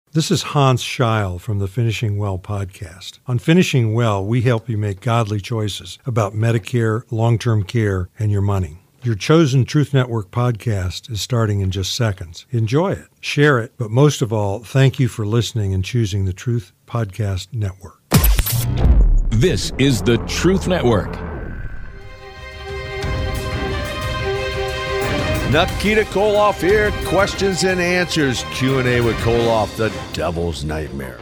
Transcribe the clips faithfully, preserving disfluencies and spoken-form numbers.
This is Hans Scheil from the Finishing Well podcast. On Finishing Well, we help you make godly choices about Medicare, long-term care, and your money. Your chosen Truth Network podcast is starting in just seconds. Enjoy it, share it, but most of all, thank you for listening and choosing the Truth Podcast Network. This is the Truth Network. Nikita Koloff here, questions and answers, Q and A with Koloff, the devil's nightmare.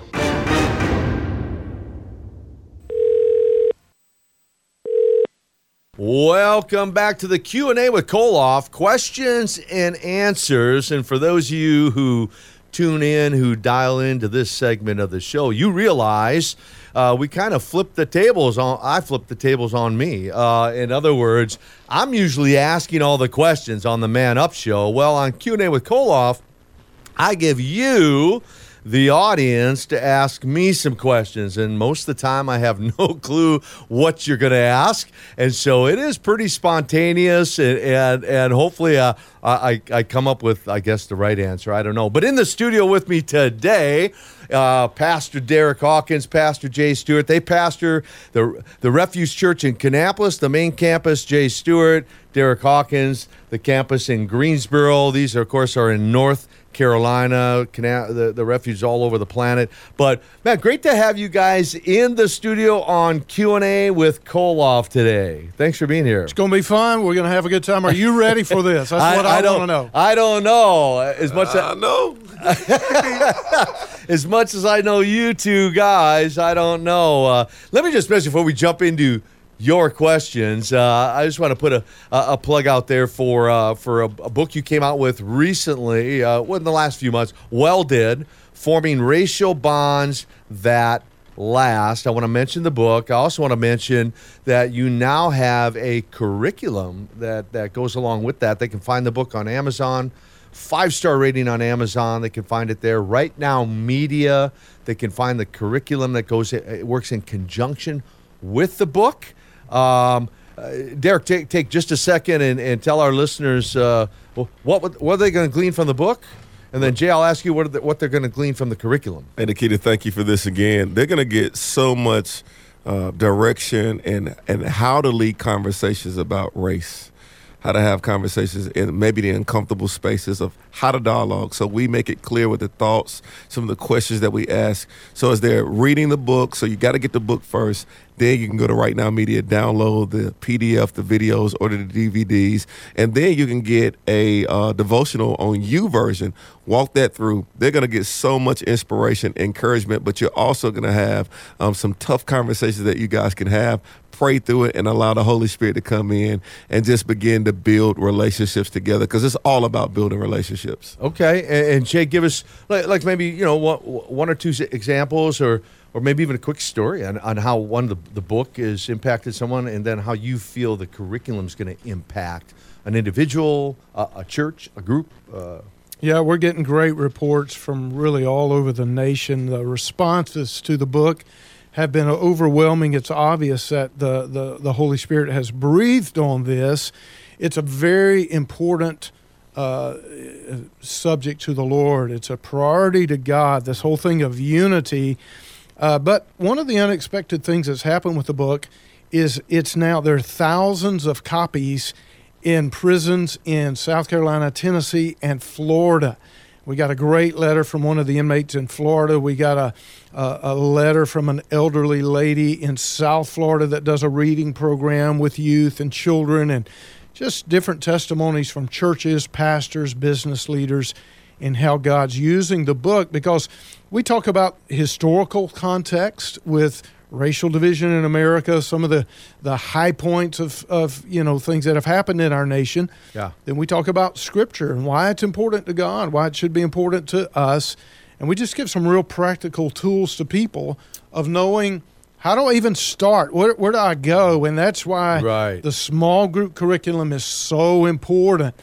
Welcome back to the Q and A with Koloff, questions and answers. And for those of you who tune in, who dial into this segment of the show, you realize uh, we kind of flip the tables on, I flip the tables on me. Uh, in other words, I'm usually asking all the questions on the Man Up Show. Well, on Q and A with Koloff, I give you, the audience, to ask me some questions, and most of the time I have no clue what you're going to ask, and so it is pretty spontaneous, and and, and hopefully uh, I, I come up with, I guess, the right answer. I don't know. But in the studio with me today, uh, Pastor Derek Hawkins, Pastor Jay Stewart. They pastor the, the Refuge Church in Kannapolis, the main campus, Jay Stewart, Derek Hawkins, the campus in Greensboro. These, are, of course, are in North Carolina, the, the refuge all over the planet. But, man, great to have you guys in the studio on Q and A with Koloff today. Thanks for being here. It's going to be fun. We're going to have a good time. Are you ready for this? That's what I, I, I want to know. I don't know. As much I as, know. as much as I know you two guys, I don't know. Uh, let me just mention before we jump into your questions, uh, I just want to put a, a plug out there for uh, for a, a book you came out with recently, uh, within the last few months. Well did, Forming Racial Bonds That Last. I want to mention the book. I also want to mention that you now have a curriculum that, that goes along with that. They can find the book on Amazon, five-star rating on Amazon. They can find it there. Right Now Media, they can find the curriculum that goes, it works in conjunction with the book. Um, uh, Derek, take take just a second and, and tell our listeners uh, what what are they going to glean from the book, and then Jay, I'll ask you what are the, what they're going to glean from the curriculum. Hey, Nikita, thank you for this again. They're going to get so much uh, direction and and how to lead conversations about race, how to have conversations in maybe the uncomfortable spaces of how to dialogue. So we make it clear with the thoughts, some of the questions that we ask. So as they're reading the book, so you got to get the book first. Then you can go to Right Now Media, download the P D F, the videos, order the D V Ds, and then you can get a uh, devotional on YouVersion. Walk that through. They're going to get so much inspiration, encouragement, but you're also going to have um, some tough conversations that you guys can have. Pray through it and allow the Holy Spirit to come in and just begin to build relationships together, because it's all about building relationships. Okay, and, and Jay, give us like, like maybe you know one, one or two examples, or or maybe even a quick story on, on how one the, the book has impacted someone, and then how you feel the curriculum is going to impact an individual, a, a church, a group. Uh, Yeah, we're getting great reports from really all over the nation. The responses to the book have been overwhelming. It's obvious that the, the, the Holy Spirit has breathed on this. It's a very important uh, subject to the Lord. It's a priority to God, this whole thing of unity. Uh, but one of the unexpected things that's happened with the book is it's now, there are thousands of copies in prisons in South Carolina, Tennessee, and Florida. We got a great letter from one of the inmates in Florida. We got a, a, a letter from an elderly lady in South Florida that does a reading program with youth and children, and just different testimonies from churches, pastors, business leaders, in how God's using the book, because we talk about historical context with racial division in America, some of the, the high points of, of, you know, things that have happened in our nation. Yeah. Then we talk about Scripture and why it's important to God, why it should be important to us. And we just give some real practical tools to people of knowing, how do I even start? Where, where do I go? And that's why right. the small group curriculum is so important.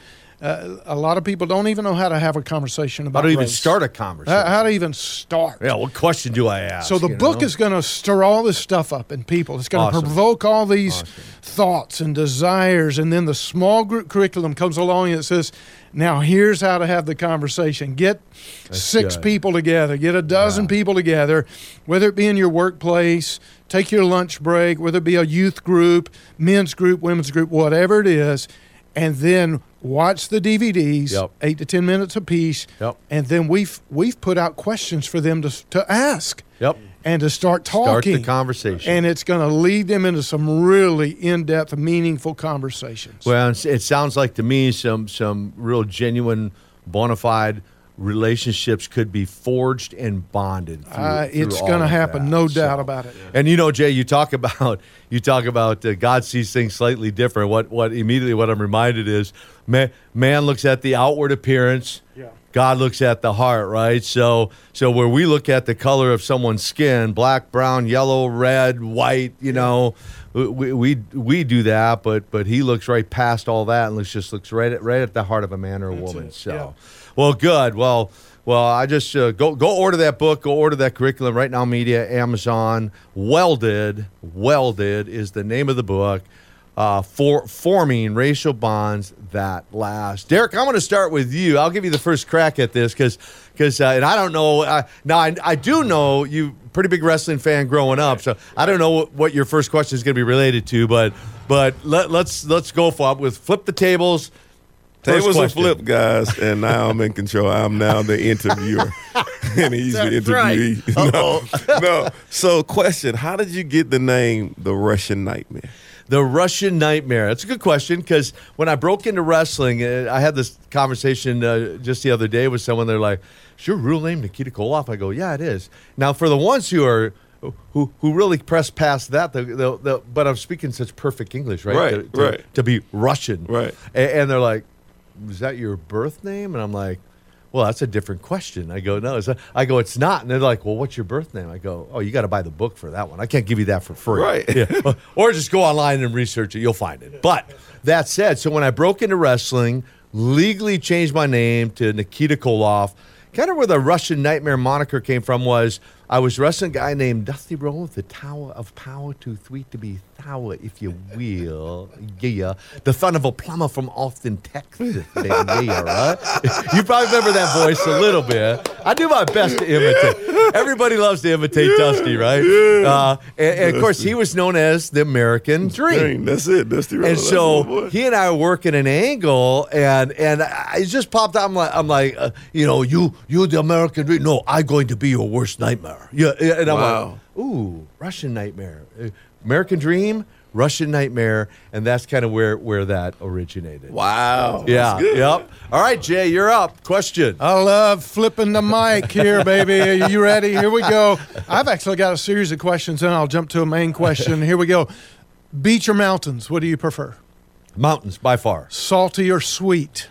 Uh, a lot of people don't even know how to have a conversation How about to even race. start a conversation? How, how to even start. Yeah, what question do I ask? So the you book know? is going to stir all this stuff up in people. It's going to Awesome. provoke all these Awesome. thoughts and desires. And then the small group curriculum comes along and it says, now here's how to have the conversation. Get That's six good. people together. Get a dozen Yeah. people together, whether it be in your workplace, take your lunch break, whether it be a youth group, men's group, women's group, whatever it is. And then watch the D V Ds, Yep. eight to ten minutes apiece. Yep. And then we've we've put out questions for them to to ask Yep. and to start Start talking. the conversation. And it's going to lead them into some really in-depth, meaningful conversations. Well, it's- it sounds like to me some some real genuine, bona fide relationships could be forged and bonded. Through, uh, through it's all going to of happen, that. no So- doubt about it. And you know, Jay, you talk about you talk about uh, God sees things slightly different. What what immediately what I'm reminded is man, man looks at the outward appearance. Yeah. God looks at the heart, right? So so where we look at the color of someone's skin, black, brown, yellow, red, white, you know, we we we do that, but but he looks right past all that and looks just looks right at right at the heart of a man or a That's woman. it, So yeah. well, good. Well, well, I just uh, go go order that book. Go order that curriculum right now. Media, Amazon. Welded, Welded is the name of the book. Uh, for forming racial bonds that last. Derek, I'm going to start with you. I'll give you the first crack at this because because uh, and I don't know. Uh, now I, I do know you pretty big wrestling fan growing up, so I don't know what, what your first question is going to be related to, but but let, let's let's go for it with flip the tables. First Tables are question. flipped, guys, and now I'm in control. I'm now the interviewer, and he's the That's right. interviewee. No, no. So, question: how did you get the name the Russian Nightmare? The Russian Nightmare. That's a good question because when I broke into wrestling, uh, I had this conversation uh, just the other day with someone. They're like, "Is your real name Nikita Koloff?" I go, "Yeah, it is." Now, for the ones who are who who really press past that, the, the, the, but I'm speaking such perfect English, right? Right, to, to, right. to be Russian, Right. And, and they're like, "Is that your birth name?" And I'm like, well, that's a different question. I go, no. It's a, I go, it's not. And they're like, well, what's your birth name? I go, oh, you got to buy the book for that one. I can't give you that for free. Right. Yeah. Or just go online and research it. You'll find it. But that said, so when I broke into wrestling, legally changed my name to Nikita Koloff, kind of where the Russian Nightmare moniker came from was I was wrestling a guy named Dusty Rhodes, the Tower of Power, too sweet to be sour, if you will. Yeah. The son of a plumber from Austin, Texas. Baby. Yeah, right? You probably remember that voice a little bit. I do my best to imitate. Everybody loves to imitate Dusty, right? Uh, and, and of course, he was known as the American Dream. Dang, that's it. That's the And that's so the boy. he and I were working an angle, and and I it just popped out. I'm like, I'm like, uh, you know, you you the American Dream. No, I'm going to be your worst nightmare. Yeah, and I'm Wow. like, ooh, Russian Nightmare, Uh, American Dream, Russian Nightmare, and that's kind of where where that originated. Wow. Yeah. That's good. Yep. All right, Jay, you're up. Question. I love flipping the mic here, baby. Are you ready? Here we go. I've actually got a series of questions, and I'll jump to a main question. Here we go. Beach or mountains? What do you prefer? Mountains by far. Salty or sweet?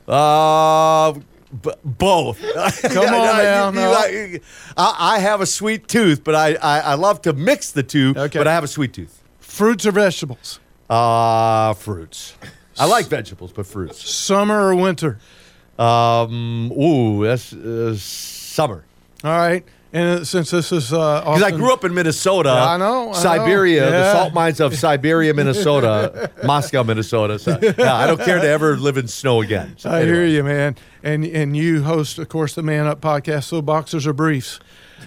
Uh, b- both. Come on now, no. I, I have a sweet tooth, but I, I, I love to mix the two. Okay. But I have a sweet tooth. Fruits or vegetables? Uh, fruits. I like vegetables, but fruits. Summer or winter? Um, ooh, that's uh, summer. All right. And uh, since this is uh, Because I grew up in Minnesota. Yeah, I know, I Siberia, know. the Yeah. salt mines of Siberia, Minnesota, Moscow, Minnesota. So, yeah, I don't care to ever live in snow again. So I hear anyway. you, man. And and you host, of course, the Man Up podcast. So boxers or briefs?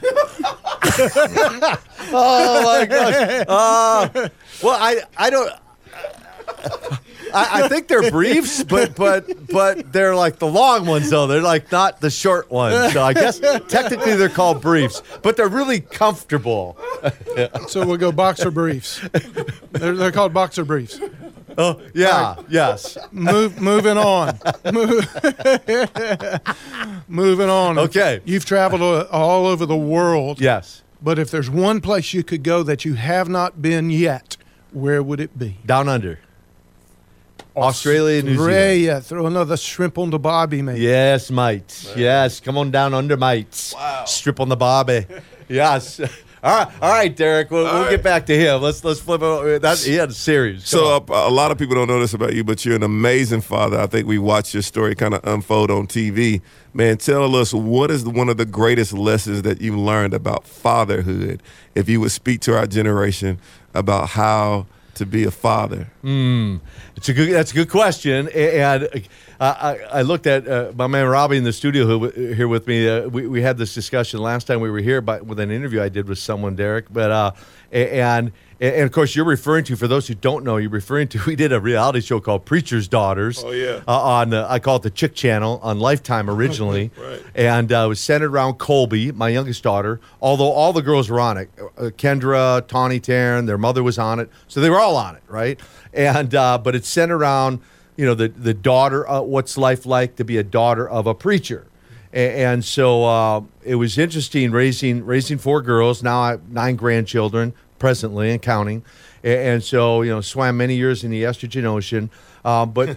Oh my gosh. Uh, well, I I don't. I, I think they're briefs, but but but they're like the long ones though. They're like not the short ones. So I guess technically they're called briefs, but they're really comfortable. So we'll go boxer briefs. They're, they're called boxer briefs. Oh yeah, yes. Move, moving on. Move, moving on. Okay. You've traveled uh, all over the world. Yes. But if there's one place you could go that you have not been yet, where would it be? Down under. Australia, New Zealand. Australia. Throw another shrimp on the barbie, mate. Yes, mate. Yes, come on down under, mate. Wow. Strip on the barbie. Yes. All right, all right, Derek. We'll, we'll right. get back to him. Let's let's flip it. That's he had a series. Come So on. uh, a lot of people don't know this about you, but you're an amazing father. I think we watched your story kind of unfold on T V. Man, tell us, what is one of the greatest lessons that you learned about fatherhood? If you would speak to our generation about how to be a father. Mm, it's a good. That's a good question. And uh, I, I looked at uh, my man Robbie in the studio who, here with me. Uh, we we had this discussion last time we were here, but with an interview I did with someone, Derek. But uh, and and of course you're referring to, for those who don't know, you're referring to. We did a reality show called Preacher's Daughters. Oh, yeah. Uh, on uh, I call it the Chick Channel on Lifetime originally, Right. and uh, it was centered around Colby, my youngest daughter. Although all the girls were on it, uh, Kendra, Tawny Taryn, their mother was on it, so they were all on it, right? And uh, but it's centered around, you know, the the daughter. Uh, what's life like to be a daughter of a preacher? A- and so uh, it was interesting raising raising four girls. Now I have nine grandchildren presently and counting. A- And so, you know, swam many years in the Estrogen Ocean. Uh, but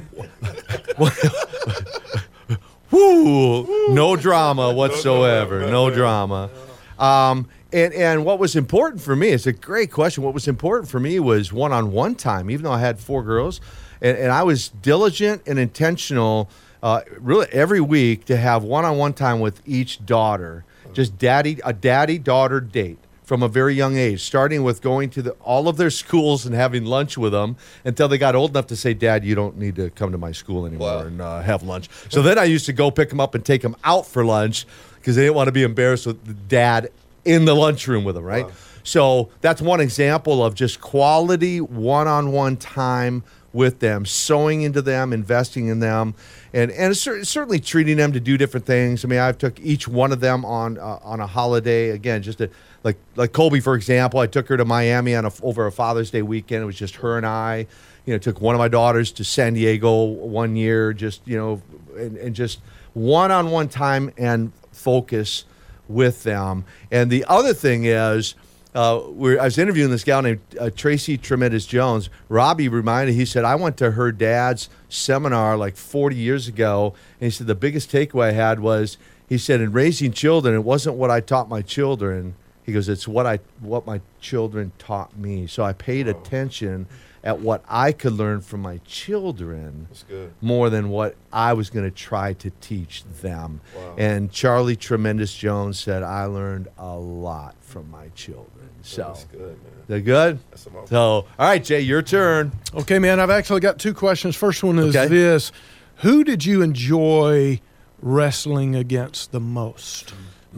whoo, no drama whatsoever. No drama. Um, and, and what was important for me, it's a great question. What was important for me was one-on-one time, even though I had four girls. And, and I was diligent and intentional uh, really every week to have one-on-one time with each daughter. Just daddy, a daddy-daughter date from a very young age, starting with going to the, all of their schools and having lunch with them until they got old enough to say, Dad, you don't need to come to my school anymore Wow. and uh, have lunch. So then I used to go pick them up and take them out for lunch because they didn't want to be embarrassed with the dad in the lunchroom with them, right? Wow. So that's one example of just quality one-on-one time with them, sowing into them, investing in them, and and cer- certainly treating them to do different things. I mean, I took each one of them on uh, on a holiday. Again, just to, like like Colby, for example, I took her to Miami on a, over a Father's Day weekend. It was just her and I. You know, took one of my daughters to San Diego one year, just you know, and, and just one-on-one time and focus with them. And the other thing is, uh, we're, I was interviewing this gal named uh, Tracy Tremendous Jones. Robbie reminded, he said, I went to her dad's seminar like forty years ago, and he said the biggest takeaway I had was, he said, in raising children, it wasn't what I taught my children. He goes, it's what I what my children taught me. So I paid attention at what I could learn from my children That's good. more than what I was going to try to teach them. Wow. And Charlie Tremendous Jones said, I learned a lot from my children. So, That's good, man. they're good? That's amazing. So, all right, Jay, your turn. Okay, man, I've actually got two questions. First one is Okay. this. Who did you enjoy wrestling against the most?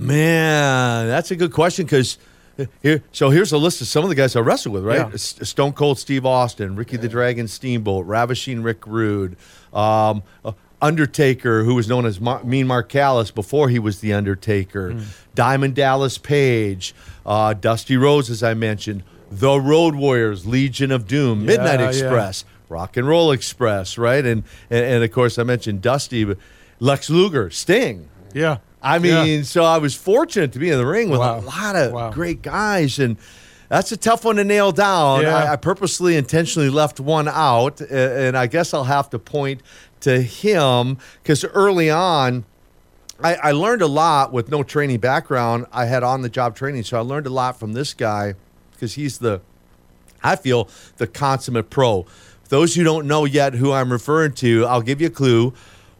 Man, that's a good question because here, so here's a list of some of the guys I wrestled with, right? Yeah. S- Stone Cold Steve Austin, Ricky the Dragon Steamboat, Ravishing Rick Rude, um, uh, Undertaker, who was known as Mar- Mean Mark Callis before he was the Undertaker, Mm. Diamond Dallas Page, uh, Dusty Rhodes, as I mentioned, the Road Warriors, Legion of Doom, Midnight Yeah, yeah. Express, Rock and Roll Express, right? And, and and of course I mentioned Dusty, but Lex Luger, Sting. Yeah. I mean, so I was fortunate to be in the ring with Wow. a lot of Wow. great guys, and that's a tough one to nail down. Yeah. I, I purposely, intentionally left one out, a- and I guess I'll have to point to him because early on, I, I learned a lot with no training background. I had on-the-job training, so I learned a lot from this guy because he's the, I feel, the consummate pro. Those who don't know yet who I'm referring to, I'll give you a clue.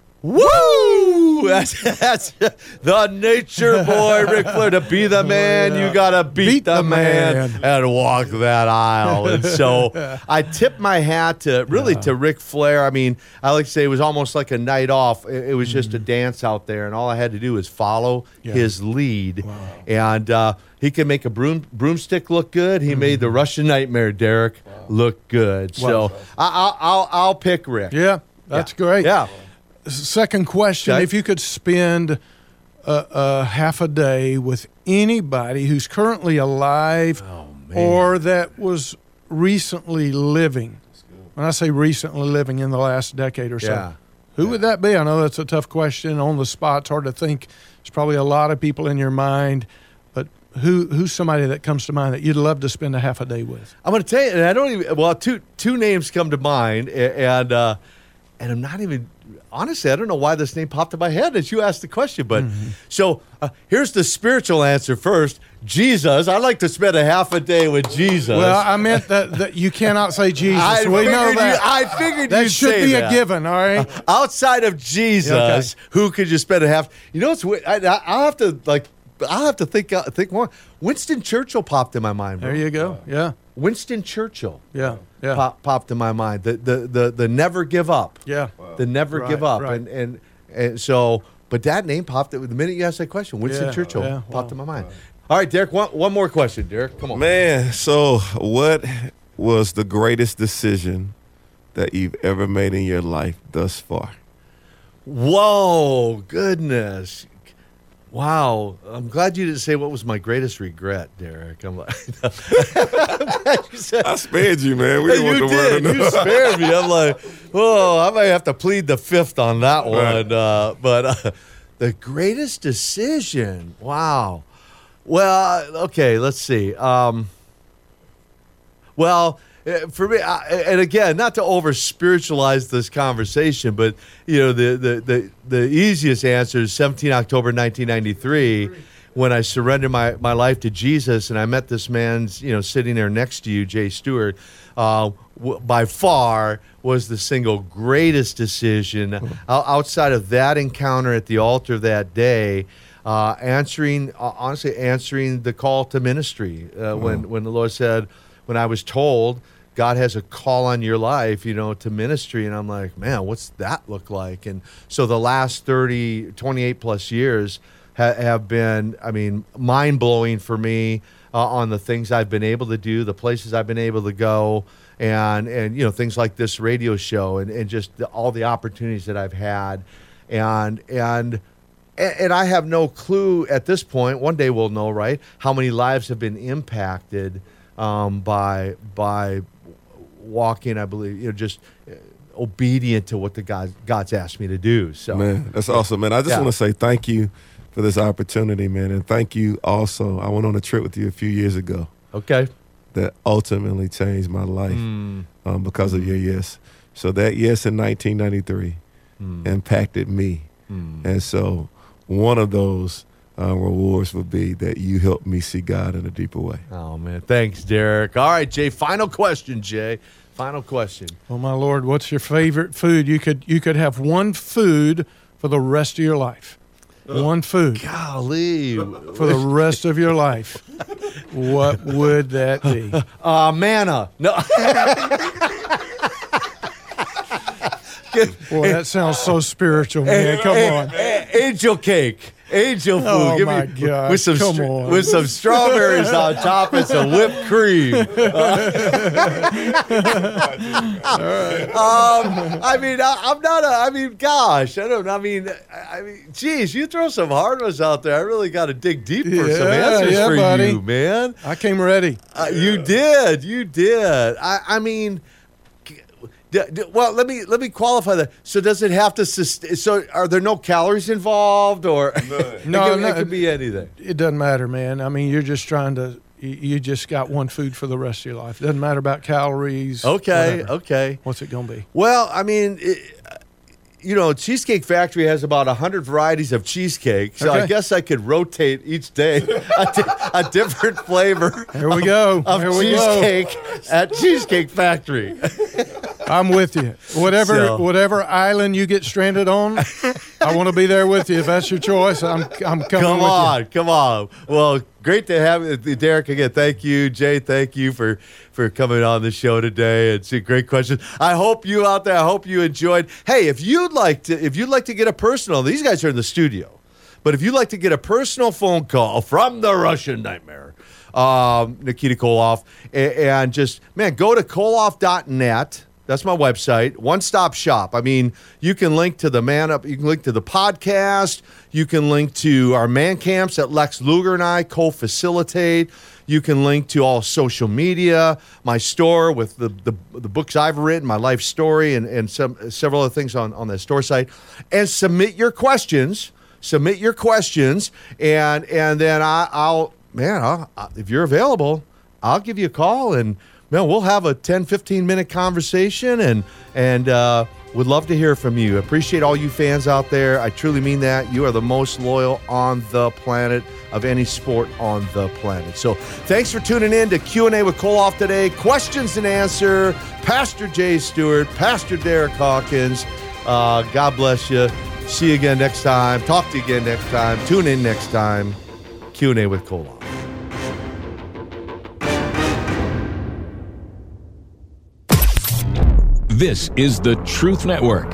Woo! That's, that's the nature boy, Ric Flair. To be the man, yeah. you gotta beat, Beat the, the man, man. and walk that aisle. And so I tip my hat to really to Ric Flair. I mean, I like to say it was almost like a night off. It, it was just a dance out there, and all I had to do was follow Yeah. his lead. And uh, he can make a broom broomstick look good. He made the Russian Nightmare, Derek, look good. So I, I'll, I'll I'll pick Rick. Yeah, that's Yeah. great. Yeah. Second question, Okay. if you could spend a, a half a day with anybody who's currently alive Oh, or that was recently living, when I say recently living in the last decade or so, Yeah. who would that be? I know that's a tough question on the spot. It's hard to think. There's probably a lot of people in your mind, but who who's somebody that comes to mind that you'd love to spend a half a day with? I'm going to tell you, and I don't even. Well, two two names come to mind, a- and uh, and I'm not even. honestly, I don't know why this name popped in my head as you asked the question. But mm-hmm. so uh, here's the spiritual answer first. Jesus. I like to spend a half a day with Jesus. Well, I meant that, that you cannot say Jesus. I we know that. You, I figured that you'd should say be that. a given. All right. Uh, outside of Jesus, okay. who could you spend a half? You know, it's I, I'll have to like. I'll have to think uh, think more. Winston Churchill popped in my mind. Bro. There you go. Yeah. Winston Churchill. Yeah. Yeah. Pop, popped in my mind. The the the the never give up. Yeah. Wow. The never right, give up. Right. And, and and so, but that name popped. The minute you asked that question, Winston yeah, Churchill yeah, popped wow. in my mind. Wow. All right, Derek. One one more question, Derek. Come on, man. So, what was the greatest decision that you've ever made in your life thus far? Whoa, goodness. Wow, I'm glad you didn't say what was my greatest regret, Derek. I'm like, you said, I spared you, man. We hey, didn't you want the did. word to know. You spared me. I'm like, oh, I might have to plead the fifth on that one. Right. Uh, but uh, the greatest decision, wow. Well, okay, let's see. Um, well. For me, I, and again, not to over spiritualize this conversation, but you know, the, the, the, the easiest answer is seventeenth of October nineteen ninety-three, when I surrendered my, my life to Jesus, and I met this man's, you know, sitting there next to you, Jay Stewart. Uh, w- by far was the single greatest decision uh, outside of that encounter at the altar that day. Uh, answering, uh, honestly, answering the call to ministry uh, mm. when when the Lord said, when I was told, God has a call on your life, you know, to ministry. And I'm like, man, what's that look like? And so the last thirty, twenty-eight plus years ha- have been, I mean, mind blowing for me uh, on the things I've been able to do, the places I've been able to go, and, and you know, things like this radio show and, and just the, all the opportunities that I've had. And, and, and I have no clue at this point, one day we'll know, right, how many lives have been impacted um, by, by, walking, I believe, you know, just obedient to what the God God's asked me to do. So, man, that's awesome, man. I just yeah. want to say thank you for this opportunity, man, and thank you also. I went on a trip with you a few years ago. Okay. That ultimately changed my life mm. um, because of your yes. So that yes in nineteen ninety-three mm. impacted me, mm. and so one of those Uh, rewards would be that you helped me see God in a deeper way. Oh, man. Thanks, Derek. All right, Jay. Final question, Jay. Final question. Oh, my Lord, what's your favorite food? You could you could have one food for the rest of your life. Uh, one food. Golly. For the rest of your life. What would that be? Uh, manna. No. Boy, that sounds so spiritual, man. Come on. Angel cake. Angel food. Oh, Give my me, God. With some, Come str- on. with some strawberries on top and some whipped cream. Uh, um, I mean, I, I'm not a, I mean, gosh, I don't know. I mean, I, I mean, geez, you throw some hard ones out there. I really got to dig deep for yeah, some answers yeah, for buddy. you, man. I came ready. Uh, you did. You did. I, I mean, D- d- well, let me let me qualify that. So, does it have to? Sustain, so, are there no calories involved, or no, it, no, can, no, it could be anything? It doesn't matter, man. I mean, you're just trying to. You, you just got one food for the rest of your life. It doesn't matter about calories. Okay, whatever. okay. What's it gonna be? Well, I mean, it, you know, Cheesecake Factory has about a hundred varieties of cheesecake, so okay. I guess I could rotate each day a, di- a different flavor. Here we go. Of Here we cheesecake go. at Cheesecake Factory. I'm with you. Whatever So. whatever island you get stranded on, I want to be there with you. If that's your choice, I'm I'm coming Come with on, you. come on. Well, great to have you, Derek. Again, thank you, Jay. Thank you for, for coming on the show today. It's a great question. I hope you out there. I hope you enjoyed. Hey, if you'd like to, if you'd like to get a personal, these guys are in the studio, but if you'd like to get a personal phone call from the Russian Nightmare, um, Nikita Koloff, and, and just man, go to koloff dot net. That's my website. One-stop shop. I mean, you can link to the man up. You can link to the podcast. You can link to our man camps that Lex Luger and I co-facilitate. You can link to all social media, my store with the the, the books I've written, my life story, and, and some several other things on, on the store site. And submit your questions. Submit your questions, and and then I, I'll man, I'll, if you're available, I'll give you a call and. Man, we'll have a ten, fifteen minute conversation and and uh, Would love to hear from you. Appreciate all you fans out there. I truly mean that. You are the most loyal on the planet of any sport on the planet. So thanks for tuning in to Q and A with Koloff today. Questions and answer. Pastor Jay Stewart, Pastor Derek Hawkins. Uh, God bless you. See you again next time. Talk to you again next time. Tune in next time. Q and A with Koloff. This is the Truth Network.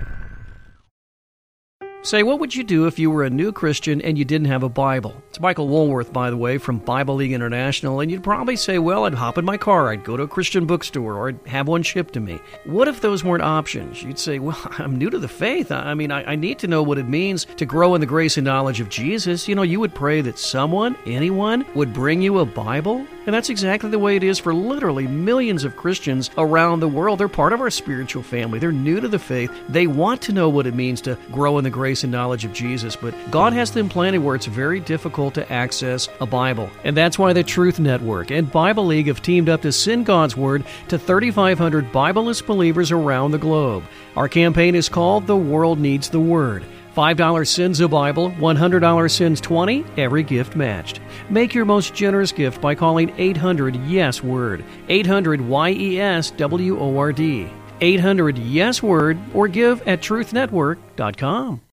Say, what would you do if you were a new Christian and you didn't have a Bible? It's Michael Woolworth, by the way, from Bible League International, and you'd probably say, well, I'd hop in my car, I'd go to a Christian bookstore, or I'd have one shipped to me. What if those weren't options? You'd say, well, I'm new to the faith. I mean, I, I need to know what it means to grow in the grace and knowledge of Jesus. You know, you would pray that someone, anyone, would bring you a Bible. And that's exactly the way it is for literally millions of Christians around the world. They're part of our spiritual family. They're new to the faith. They want to know what it means to grow in the grace and knowledge of Jesus. But God has them planted where it's very difficult to access a Bible. And that's why the Truth Network and Bible League have teamed up to send God's Word to thirty-five hundred Bibleless believers around the globe. Our campaign is called The World Needs the Word. five dollars sends a Bible, one hundred dollars sends twenty, every gift matched. Make your most generous gift by calling eight hundred YES WORD, eight hundred Y E S W O R D, eight hundred YES WORD, or give at truth network dot com.